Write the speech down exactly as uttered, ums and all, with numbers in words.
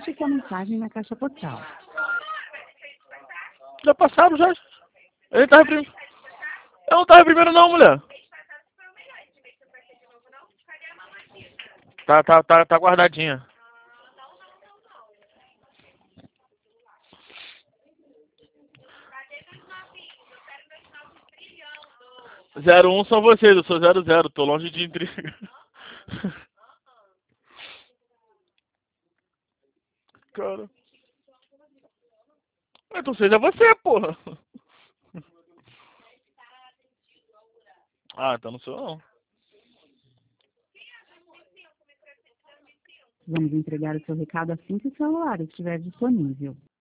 Deixe sua mensagem na caixa postal. Já passaram, já. Ele tava primeiro. Eu não tava primeiro não, mulher. Tá, tá, tá, tá guardadinha. Zero um são vocês, eu sou zero zero, tô longe de intriga. Cara. Então seja você, porra. Ah, então não sou eu, não. Vamos entregar o seu recado assim que o celular estiver disponível.